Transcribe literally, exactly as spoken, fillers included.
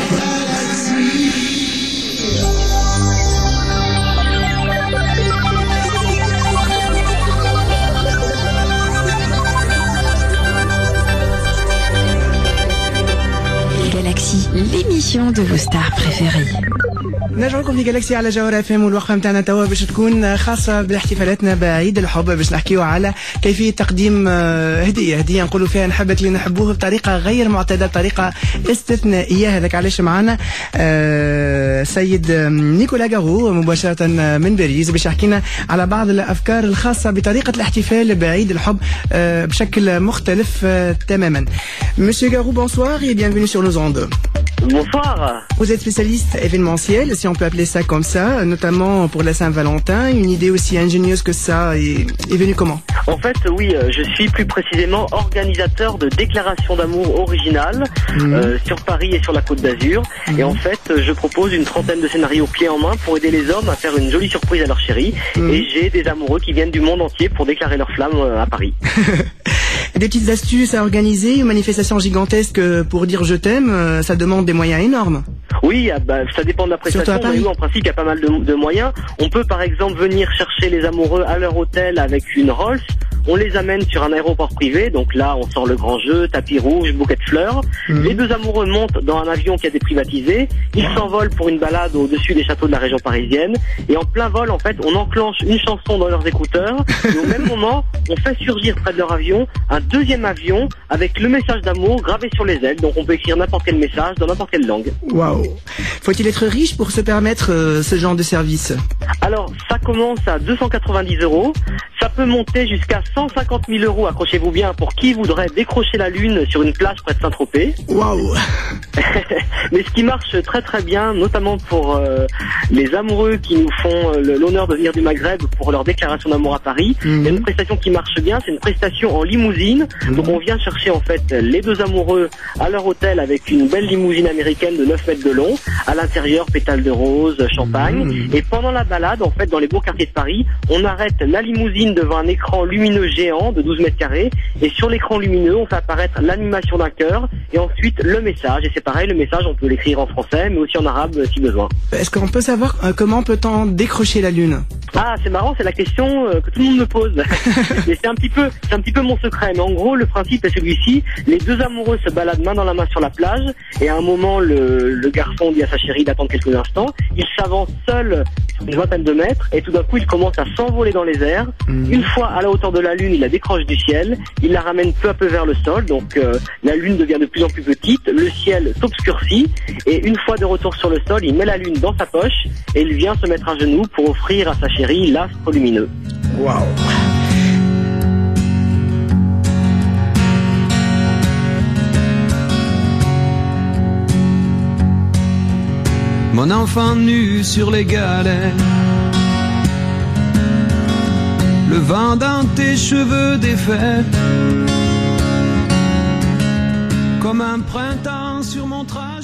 L'émission de vos stars préférées. نرجع لكم في جالاكسي على جوهر اف ام، والوقفه نتاعنا توا باش تكون خاصه باحتفالاتنا بعيد الحب، باش نحكيو على كيفيه تقديم هديه هديه نقولوا فيها نحبك اللي نحبوه بطريقه غير معتاده، بطريقه استثنائيه. هذاك علاش معنا سيد نيكولا غارو مباشره من باريس باش يحكينا على بعض الافكار الخاصه بطريقه الاحتفال بعيد الحب بشكل مختلف تماما. Monsieur Garou, bonsoir et bienvenue sur nos ondes. Bonsoir. Vous êtes spécialiste événementiel, si on peut appeler ça comme ça, notamment pour la Saint-Valentin. Une idée aussi ingénieuse que ça est, est venue comment? En fait, oui, je suis plus précisément organisateur de déclarations d'amour originales mmh. euh, sur Paris et sur la Côte d'Azur. Mmh. Et en fait, je propose une trentaine de scénarios clés en main pour aider les hommes à faire une jolie surprise à leur chérie. Mmh. Et j'ai des amoureux qui viennent du monde entier pour déclarer leur flamme à Paris. Des petites astuces à organiser, une manifestation gigantesque pour dire je t'aime, ça demande des moyens énormes. Oui, bah, ça dépend de la prestation. Mais en principe, il y a pas mal de, de moyens. On peut par exemple venir chercher les amoureux à leur hôtel avec une Rolls. On les amène sur un aéroport privé, donc là on sort le grand jeu, tapis rouge, bouquet de fleurs. Mmh. Les deux amoureux montent dans un avion qui a été privatisé, ils s'envolent pour une balade au-dessus des châteaux de la région parisienne, et en plein vol en fait on enclenche une chanson dans leurs écouteurs, et au même moment on fait surgir près de leur avion un deuxième avion avec le message d'amour gravé sur les ailes, donc on peut écrire n'importe quel message dans n'importe quelle langue. Waouh! Faut-il être riche pour se permettre euh, ce genre de service? Alors ça commence à deux cent quatre-vingt-dix euros, ça peut monter jusqu'à cent cinquante mille euros, accrochez-vous bien, pour qui voudrait décrocher la lune sur une plage près de Saint-Tropez. Waouh. Mais ce qui marche très très bien, notamment pour euh, les amoureux qui nous font euh, l'honneur de venir du Maghreb pour leur déclaration d'amour à Paris, mmh. il y a une prestation qui marche bien, c'est une prestation en limousine. Mmh. Donc on vient chercher en fait les deux amoureux à leur hôtel avec une belle limousine américaine de neuf mètres de long, à l'intérieur pétales de rose, champagne, mmh. et pendant la balade en fait dans les beaux quartiers de Paris, on arrête la limousine devant un écran lumineux géant de douze mètres carrés, et sur l'écran lumineux on fait apparaître l'animation d'un cœur et ensuite le message, et c'est pareil, le message on peut l'écrire en français mais aussi en arabe si besoin. Est-ce qu'on peut savoir euh, comment peut-on décrocher la lune? Ah, c'est marrant, c'est la question euh, que tout le monde me pose. Et c'est un petit peu, c'est un petit peu mon secret, mais en gros le principe est celui-ci, les deux amoureux se baladent main dans la main sur la plage, et à un moment le, le garçon dit à sa chérie d'attendre quelques instants, il s'avance seul sur une vingtaine de mètres, et tout d'un coup il commence à s'envoler dans les airs. Mmh. Une fois à la hauteur de la lune, il la décroche du ciel, il la ramène peu à peu vers le sol, donc euh, la lune devient de plus en plus petite, le ciel s'obscurcit, et une fois de retour sur le sol, il met la lune dans sa poche, et il vient se mettre à genoux pour offrir à sa chérie l'astre lumineux. Waouh. Mon enfant nu sur les galets, le vent dans tes cheveux défaits, comme un printemps sur mon train.